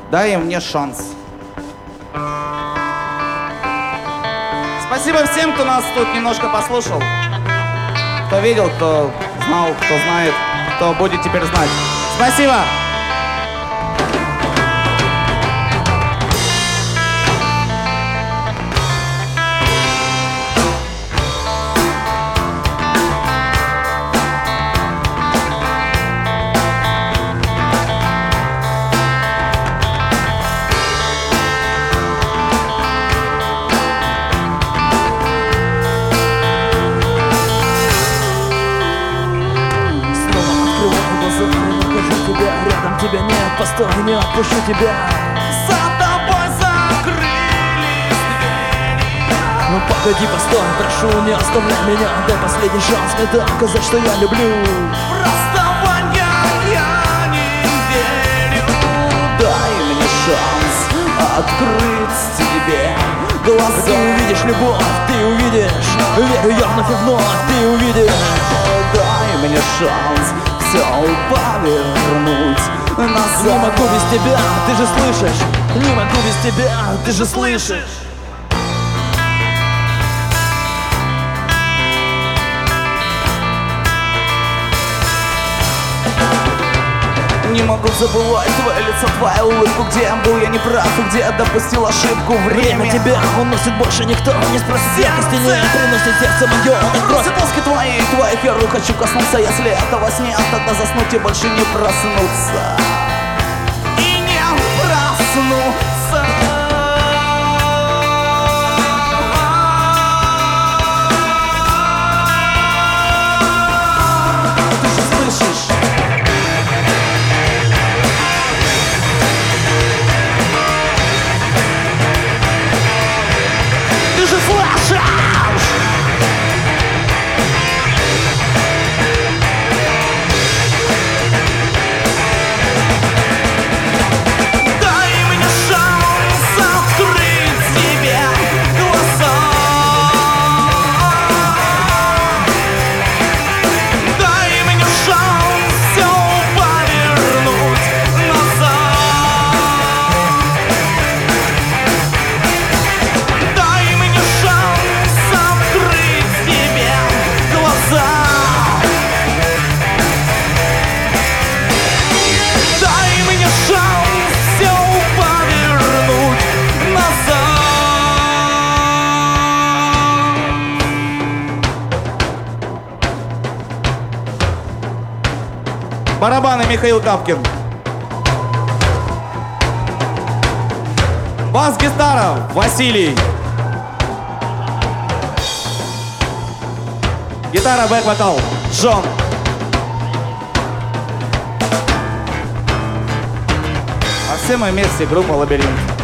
дай мне шанс. Спасибо всем, кто нас тут немножко послушал. Кто видел, кто знал, кто знает, кто будет теперь знать. Спасибо! Рядом тебя нет, постой, не отпущу тебя. За тобой закрылись двери. Ну погоди, постой, прошу, не оставляй меня. Дай последний шанс мне доказать, что я люблю. В расставание я не верю. Дай мне шанс открыть тебе глаза. Ты увидишь любовь, ты увидишь. Верю я вновь и вновь, ты увидишь. Дай мне шанс все повернуть назад. Не могу без тебя, ты же слышишь. Не могу без тебя, ты же слышишь. Не могу забывать твое лицо, твою улыбку. Где я был, я не прав, и где я допустил ошибку. Время тебя уносит больше никто. Не спроси к стене, приносит сердце мое на кровь. Роски твои, твоих я рук хочу коснуться. Если этого снят, тогда заснуть и больше не проснуться. И не проснуться. Ты же слышишь? Ты же слышишь? Дай мне шанс открыть тебе глаза. Дай мне шанс все повернуть назад. Дай мне шанс открыть тебе глаза. Дай мне шанс все повернуть назад. Барабаны Михаил Капкин. Бас-гитара Василий. Гитара, бэк-вокал Джон. А все мы вместе, группа «Лабиринт».